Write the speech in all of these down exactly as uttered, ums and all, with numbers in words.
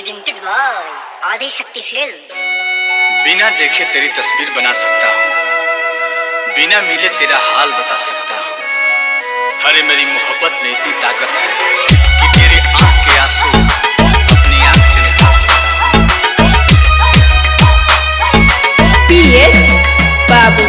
presented by Adi Shakti Films. बिना देखे तेरी तस्वीर बना सकता हूँ, बिना मिले तेरा हाल बता सकता हूँ। अरे मेरी मोहब्बत में इतनी ताकत है कि तेरे आँख के आंसू अपनी आँख से निकाल सकता हूँ। पी एस बाबू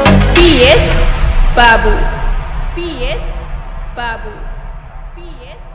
बाबू पी एस बाबू पी एस